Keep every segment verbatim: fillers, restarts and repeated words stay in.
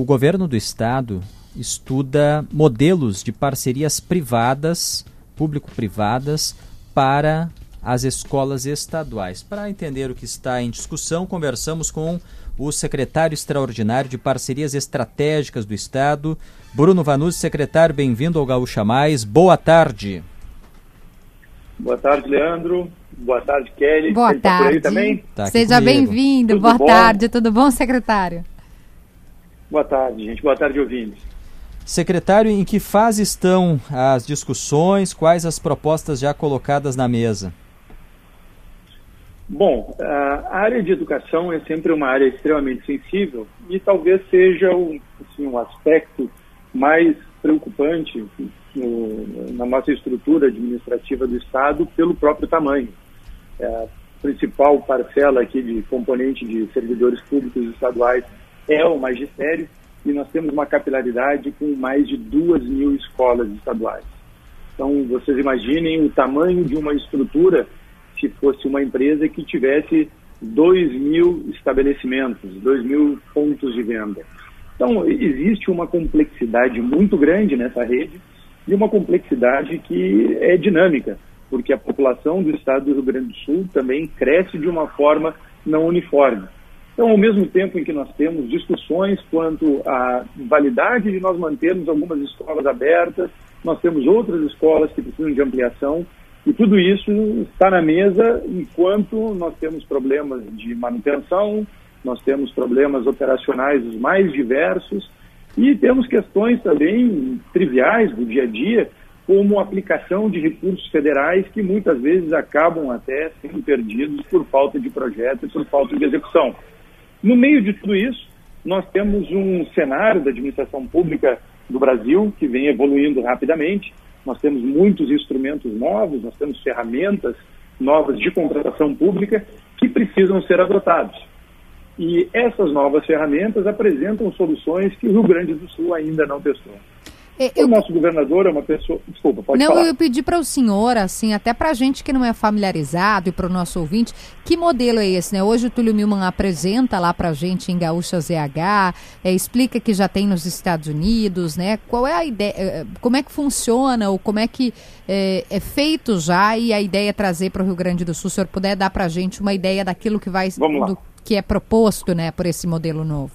governo do estado estuda modelos de parcerias privadas, público-privadas, para as escolas estaduais. Para entender o que está em discussão, conversamos com o secretário extraordinário de Parcerias Estratégicas do Estado, Bruno Vanuzzi. Secretário, bem-vindo ao Gaúcha Mais. Boa tarde. Boa tarde, Leandro. Boa tarde, Kelly. Boa Ele tarde. Tá por aí também? Tá aqui Seja comigo. bem-vindo. Tudo Boa bom? tarde. Tudo bom, secretário? Boa tarde, gente. Boa tarde, ouvintes. Secretário, em que fase estão as discussões? Quais as propostas já colocadas na mesa? Bom, a área de educação é sempre uma área extremamente sensível e talvez seja o, assim, um aspecto mais preocupante no, na nossa estrutura administrativa do Estado pelo próprio tamanho. É, a principal parcela aqui de componente de servidores públicos estaduais é o magistério, e nós temos uma capilaridade com mais de duas mil escolas estaduais. Então, vocês imaginem o tamanho de uma estrutura se fosse uma empresa que tivesse dois mil estabelecimentos, dois mil pontos de venda. Então, existe uma complexidade muito grande nessa rede e uma complexidade que é dinâmica, porque a população do estado do Rio Grande do Sul também cresce de uma forma não uniforme. Então, ao mesmo tempo em que nós temos discussões quanto à validade de nós mantermos algumas escolas abertas, nós temos outras escolas que precisam de ampliação, e tudo isso está na mesa enquanto nós temos problemas de manutenção, nós temos problemas operacionais os mais diversos, e temos questões também triviais do dia a dia, como a aplicação de recursos federais que muitas vezes acabam até sendo perdidos por falta de projeto e por falta de execução. No meio de tudo isso, nós temos um cenário da administração pública do Brasil que vem evoluindo rapidamente. Nós temos muitos instrumentos novos, nós temos ferramentas novas de contratação pública que precisam ser adotados. E essas novas ferramentas apresentam soluções que o Rio Grande do Sul ainda não testou. Eu... O nosso governador é uma pessoa... Desculpa, pode não, falar. Eu pedi para o senhor, assim, até para a gente que não é familiarizado e para o nosso ouvinte, que modelo é esse, né? Hoje o Túlio Milman apresenta lá para a gente em Gaúcha Z H, é, explica que já tem nos Estados Unidos, né? Qual é a ideia, como é que funciona ou como é que é, é feito já, e a ideia é trazer para o Rio Grande do Sul. Se o senhor puder dar para a gente uma ideia daquilo que vai, do, que é proposto, né, por esse modelo novo.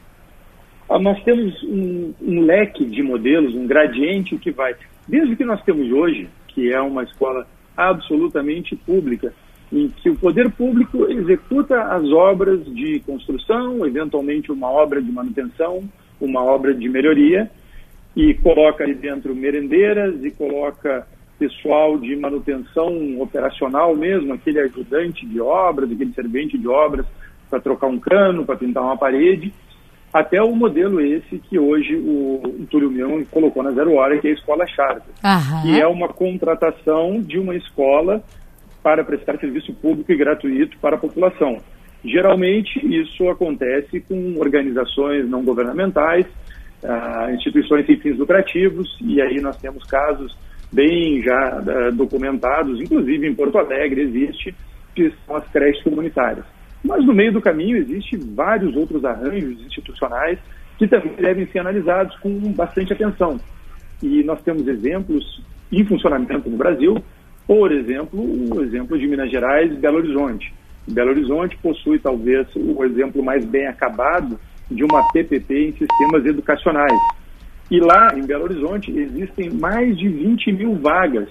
Nós temos um, um leque de modelos, um gradiente que vai, desde o que nós temos hoje, que é uma escola absolutamente pública, em que o poder público executa as obras de construção, eventualmente uma obra de manutenção, uma obra de melhoria, e coloca ali dentro merendeiras e coloca pessoal de manutenção operacional mesmo, aquele ajudante de obras, aquele servente de obras para trocar um cano, para pintar uma parede, até o modelo esse que hoje o, o Túlio Milman colocou na Zero Hora, que é a Escola Charter, Aham. que é uma contratação de uma escola para prestar serviço público e gratuito para a população. Geralmente, isso acontece com organizações não governamentais, ah, instituições sem fins lucrativos, e aí nós temos casos bem já ah, documentados, inclusive em Porto Alegre existe, que são as creches comunitárias. Mas no meio do caminho existem vários outros arranjos institucionais que também devem ser analisados com bastante atenção. E nós temos exemplos em funcionamento no Brasil, por exemplo, o exemplo de Minas Gerais e Belo Horizonte. Belo Horizonte possui talvez o exemplo mais bem acabado de uma P P P em sistemas educacionais. E lá em Belo Horizonte existem mais de vinte mil vagas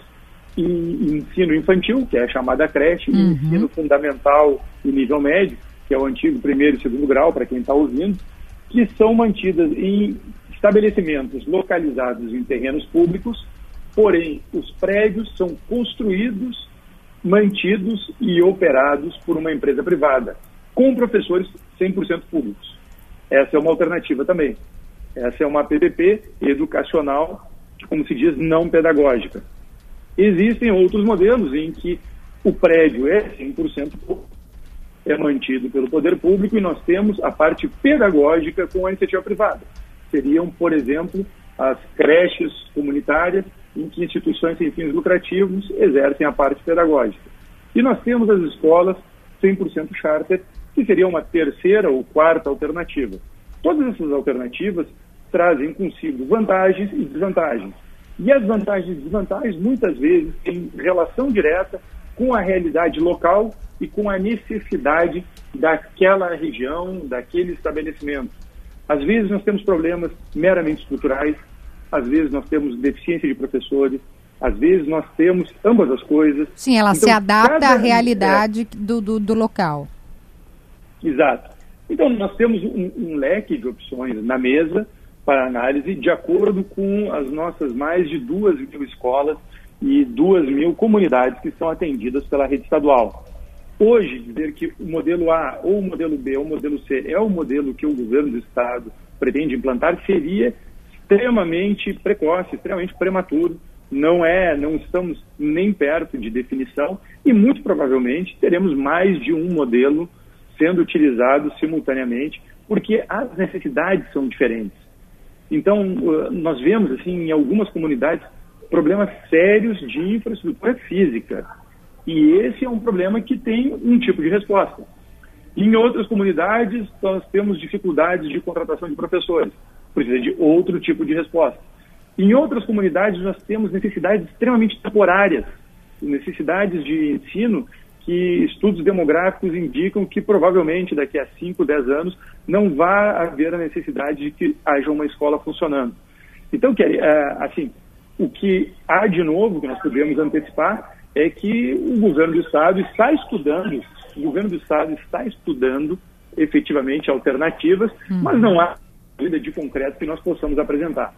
em ensino infantil, que é a chamada creche, uhum. e ensino fundamental e nível médio, que é o antigo primeiro e segundo grau, para quem está ouvindo, que são mantidas em estabelecimentos localizados em terrenos públicos, porém os prédios são construídos, mantidos e operados por uma empresa privada, com professores cem por cento públicos. Essa é uma alternativa também. Essa é uma P P P educacional, como se diz, não pedagógica. Existem outros modelos em que o prédio é cem por cento público, é mantido pelo poder público, e nós temos a parte pedagógica com a iniciativa privada. Seriam, por exemplo, as creches comunitárias, em que instituições sem fins lucrativos exercem a parte pedagógica. E nós temos as escolas cem por cento charter, que seria uma terceira ou quarta alternativa. Todas essas alternativas trazem consigo vantagens e desvantagens. E as vantagens e desvantagens, muitas vezes, têm relação direta com a realidade local e com a necessidade daquela região, daquele estabelecimento. Às vezes nós temos problemas meramente estruturais, às vezes nós temos deficiência de professores, às vezes nós temos ambas as coisas. Sim, ela então, se adapta cada... à realidade é... do, do, do local. Exato. Então nós temos um, um leque de opções na mesa para análise de acordo com as nossas mais de duas mil escolas e duas mil comunidades que são atendidas pela rede estadual. Hoje, dizer que o modelo A ou o modelo B ou o modelo C é o modelo que o governo do estado pretende implantar seria extremamente precoce, extremamente prematuro. Não é, não estamos nem perto de definição e muito provavelmente teremos mais de um modelo sendo utilizado simultaneamente, porque as necessidades são diferentes. Então, nós vemos, assim, em algumas comunidades, problemas sérios de infraestrutura física. E esse é um problema que tem um tipo de resposta. Em outras comunidades, nós temos dificuldades de contratação de professores. Precisa de outro tipo de resposta. Em outras comunidades, nós temos necessidades extremamente temporárias, necessidades de ensino que estudos demográficos indicam que provavelmente daqui a cinco, dez anos não vai haver a necessidade de que haja uma escola funcionando. Então, assim, o que há de novo que nós podemos antecipar é que o governo do estado está estudando, o governo do estado está estudando efetivamente alternativas, uhum. mas não há nada de concreto que nós possamos apresentar.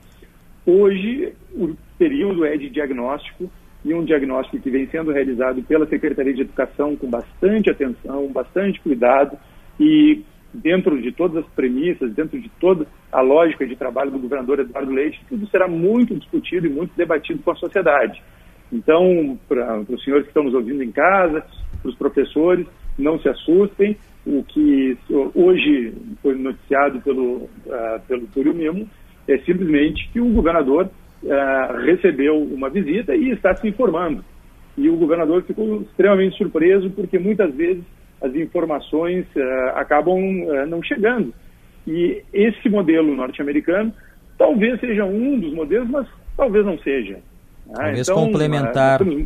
Hoje, o período é de diagnóstico, e um diagnóstico que vem sendo realizado pela Secretaria de Educação com bastante atenção, bastante cuidado e dentro de todas as premissas, dentro de toda a lógica de trabalho do governador Eduardo Leite, tudo será muito discutido e muito debatido com a sociedade. Então, para os senhores que estão nos ouvindo em casa, para os professores, não se assustem. O que hoje foi noticiado pelo, uh, pelo Túlio Mimo é simplesmente que o governador Uh, recebeu uma visita e está se informando. E o governador ficou extremamente surpreso porque muitas vezes as informações uh, acabam uh, não chegando. E esse modelo norte-americano talvez seja um dos modelos, mas talvez não seja. Talvez ah, então, complementar. Uh, temos...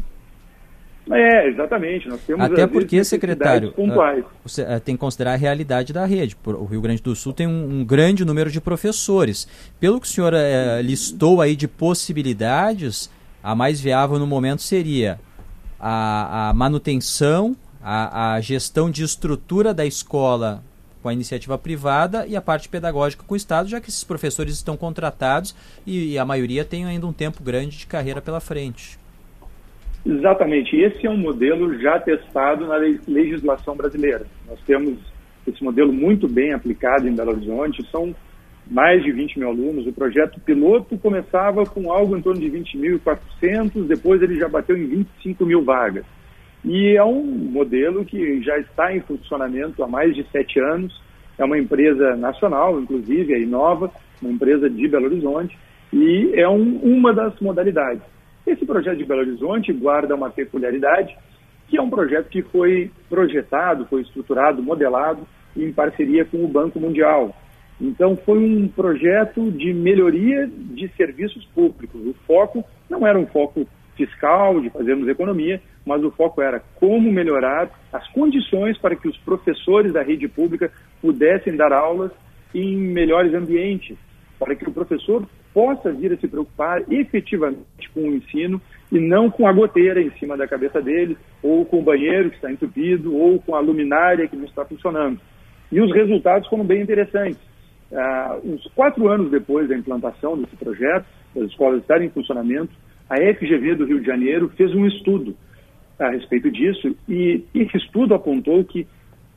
É, exatamente. Nós temos, Até porque, secretário, pontuais. Você tem que considerar a realidade da rede. O Rio Grande do Sul tem um, um grande número de professores. Pelo que o senhor é, listou aí de possibilidades, a mais viável no momento seria a, a manutenção, a, a gestão de estrutura da escola com a iniciativa privada e a parte pedagógica com o Estado, já que esses professores estão contratados e, e a maioria tem ainda um tempo grande de carreira pela frente. Exatamente. Esse é um modelo já testado na legislação brasileira. Nós temos esse modelo muito bem aplicado em Belo Horizonte. São mais de vinte mil alunos. O projeto piloto começava com algo em torno de vinte mil e quatrocentos, depois ele já bateu em vinte e cinco mil vagas. E é um modelo que já está em funcionamento há mais de sete anos. É uma empresa nacional, inclusive, a Inova, uma empresa de Belo Horizonte, e é um, uma das modalidades. Esse projeto de Belo Horizonte guarda uma peculiaridade, que é um projeto que foi projetado, foi estruturado, modelado em parceria com o Banco Mundial. Então, foi um projeto de melhoria de serviços públicos. O foco não era um foco fiscal, de fazermos economia, mas o foco era como melhorar as condições para que os professores da rede pública pudessem dar aulas em melhores ambientes, para que o professor possa vir a se preocupar efetivamente com o ensino e não com a goteira em cima da cabeça dele, ou com o banheiro que está entupido, ou com a luminária que não está funcionando. E os resultados foram bem interessantes. Ah, uns quatro anos depois da implantação desse projeto, das escolas estarem em funcionamento, a F G V do Rio de Janeiro fez um estudo a respeito disso, e esse estudo apontou que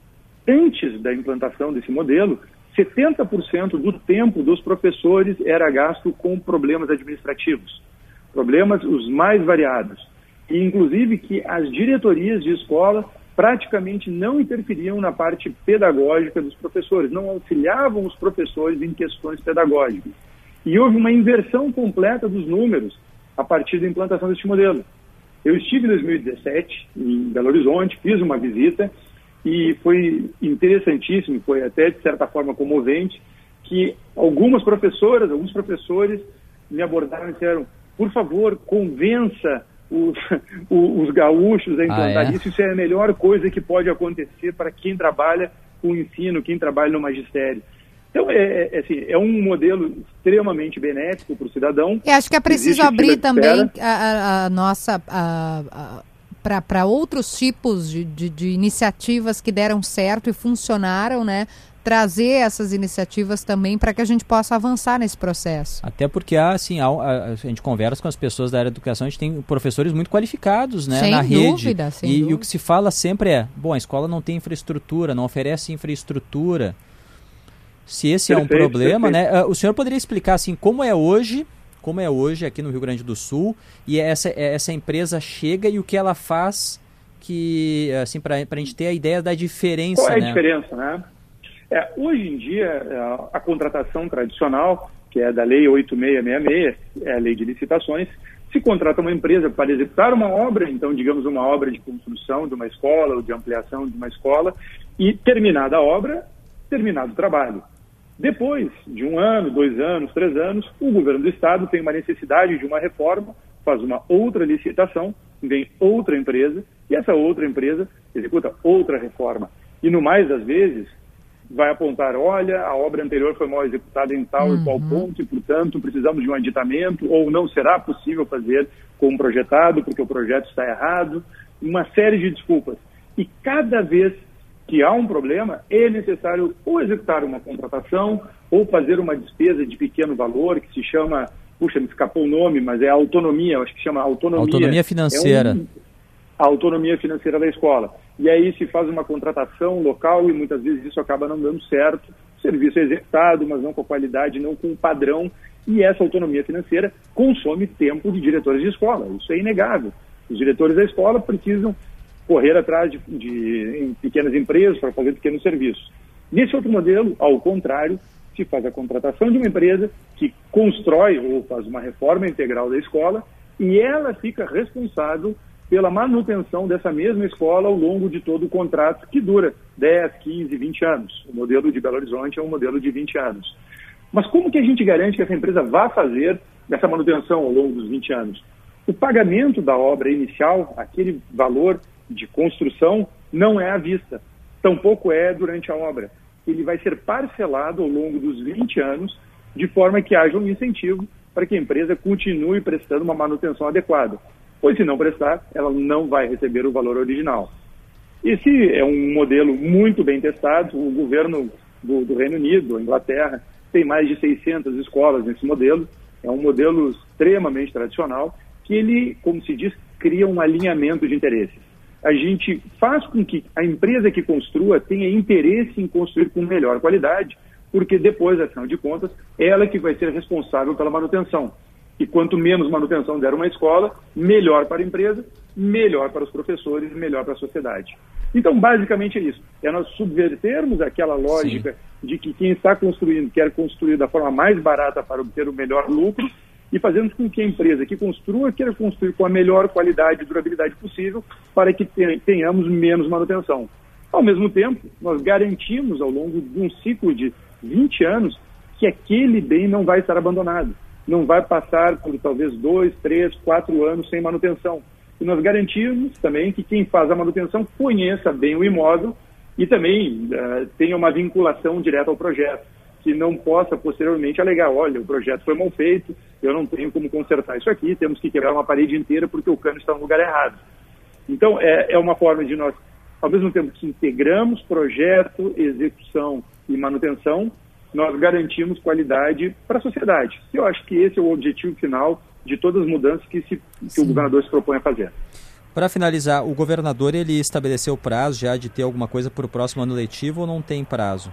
antes da implantação desse modelo, setenta por cento do tempo dos professores era gasto com problemas administrativos, problemas os mais variados. E, inclusive, que as diretorias de escola praticamente não interferiam na parte pedagógica dos professores, não auxiliavam os professores em questões pedagógicas. E houve uma inversão completa dos números a partir da implantação deste modelo. Eu estive em dois mil e dezessete em Belo Horizonte, fiz uma visita, e foi interessantíssimo, foi até de certa forma comovente, que algumas professoras, alguns professores me abordaram e disseram, por favor, convença os, os gaúchos a implantar ah, é? isso. Isso é a melhor coisa que pode acontecer para quem trabalha com o ensino, quem trabalha no magistério. Então, é, é, assim, é um modelo extremamente benéfico para o cidadão. Eu acho que é preciso abrir também a, a, a nossa... para outros tipos de, de, de iniciativas que deram certo e funcionaram, né? Trazer essas iniciativas também para que a gente possa avançar nesse processo. Até porque assim, a, a, a gente conversa com as pessoas da área da educação, a gente tem professores muito qualificados, né, sem na dúvida, rede. Sem e, dúvida. e o que se fala sempre é, bom, a escola não tem infraestrutura, não oferece infraestrutura. Se esse perfeito, é um problema, perfeito. né? O senhor poderia explicar assim, como é hoje, como é hoje aqui no Rio Grande do Sul, e essa, essa empresa chega e o que ela faz, que assim, para a gente ter a ideia da diferença. Qual é a né? diferença, né? É, hoje em dia, a, a contratação tradicional, que é da Lei oito mil seiscentos e sessenta e seis, é a Lei de Licitações, se contrata uma empresa para executar uma obra, então, digamos, uma obra de construção de uma escola ou de ampliação de uma escola, e terminada a obra, terminado o trabalho. Depois de um ano, dois anos, três anos, o governo do estado tem uma necessidade de uma reforma, faz uma outra licitação, vem outra empresa, e essa outra empresa executa outra reforma. E no mais das vezes, vai apontar, olha, a obra anterior foi mal executada em tal uhum. e qual ponto, e portanto precisamos de um aditamento, ou não será possível fazer como projetado, porque o projeto está errado, uma série de desculpas. E cada vez que há um problema, é necessário ou executar uma contratação, ou fazer uma despesa de pequeno valor, que se chama, puxa, me escapou o nome, mas é autonomia, eu acho que chama autonomia. Autonomia financeira. É um, a autonomia financeira da escola. E aí se faz uma contratação local e muitas vezes isso acaba não dando certo. O serviço é executado, mas não com a qualidade, não com o padrão. E essa autonomia financeira consome tempo de diretores de escola. Isso é inegável. Os diretores da escola precisam correr atrás de, de em pequenas empresas para fazer pequenos serviços. Nesse outro modelo, ao contrário, se faz a contratação de uma empresa que constrói ou faz uma reforma integral da escola e ela fica responsável pela manutenção dessa mesma escola ao longo de todo o contrato, que dura dez, quinze, vinte anos. O modelo de Belo Horizonte é um modelo de vinte anos. Mas como que a gente garante que essa empresa vá fazer essa manutenção ao longo dos vinte anos? O pagamento da obra inicial, aquele valor de construção, não é à vista. Tampouco é durante a obra. Ele vai ser parcelado ao longo dos vinte anos, de forma que haja um incentivo para que a empresa continue prestando uma manutenção adequada. Pois se não prestar, ela não vai receber o valor original. Esse é um modelo muito bem testado. O governo do, do Reino Unido, a Inglaterra, tem mais de seiscentas escolas nesse modelo. É um modelo extremamente tradicional que ele, como se diz, cria um alinhamento de interesses. A gente faz com que a empresa que construa tenha interesse em construir com melhor qualidade, porque depois, afinal de contas, ela que vai ser responsável pela manutenção. E quanto menos manutenção der uma escola, melhor para a empresa, melhor para os professores, melhor para a sociedade. Então, basicamente é isso. É nós subvertermos aquela lógica Sim. de que quem está construindo quer construir da forma mais barata para obter o melhor lucro e fazemos com que a empresa que construa queira construir com a melhor qualidade e durabilidade possível para que tenhamos menos manutenção. Ao mesmo tempo, nós garantimos ao longo de um ciclo de vinte anos que aquele bem não vai estar abandonado. Não vai passar por talvez dois, três, quatro anos sem manutenção. E nós garantimos também que quem faz a manutenção conheça bem o imóvel e também uh, tenha uma vinculação direta ao projeto, que não possa posteriormente alegar, olha, o projeto foi mal feito, eu não tenho como consertar isso aqui, temos que quebrar uma parede inteira porque o cano está no lugar errado. Então, é, é uma forma de nós, ao mesmo tempo que integramos projeto, execução e manutenção, nós garantimos qualidade para a sociedade. Eu acho que esse é o objetivo final de todas as mudanças que, se, que o governador se propõe a fazer. Para finalizar, o governador ele estabeleceu prazo já de ter alguma coisa para o próximo ano letivo ou não tem prazo?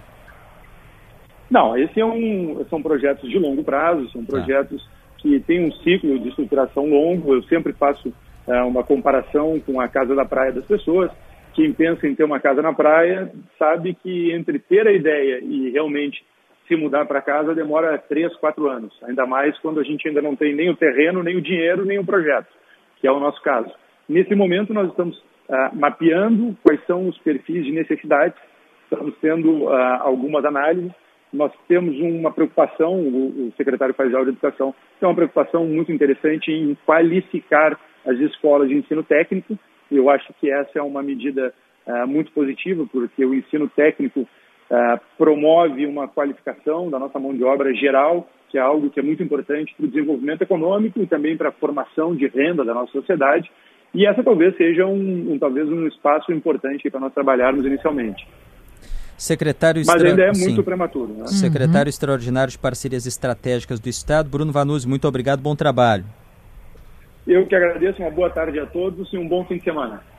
Não, esse é um, são projetos de longo prazo, são projetos tá. que têm um ciclo de estruturação longo. Eu sempre faço é, uma comparação com a casa da praia das pessoas. Quem pensa em ter uma casa na praia sabe que entre ter a ideia e realmente se mudar para casa demora três, quatro anos. Ainda mais quando a gente ainda não tem nem o terreno, nem o dinheiro, nem o projeto, que é o nosso caso. Nesse momento nós estamos ah, mapeando quais são os perfis de necessidades, estamos tendo ah, algumas análises nós temos uma preocupação, o, o secretário Faisal de Educação tem uma preocupação muito interessante em qualificar as escolas de ensino técnico. Eu acho que essa é uma medida uh, muito positiva, porque o ensino técnico uh, promove uma qualificação da nossa mão de obra geral, que é algo que é muito importante para o desenvolvimento econômico e também para a formação de renda da nossa sociedade. E essa talvez seja um, um, talvez um espaço importante para nós trabalharmos inicialmente. Secretário Mas extra... ainda é Sim. muito prematuro. Né? Secretário Uhum. Extraordinário de Parcerias Estratégicas do Estado, Bruno Vanuzzi, muito obrigado, bom trabalho. Eu que agradeço, uma boa tarde a todos e um bom fim de semana.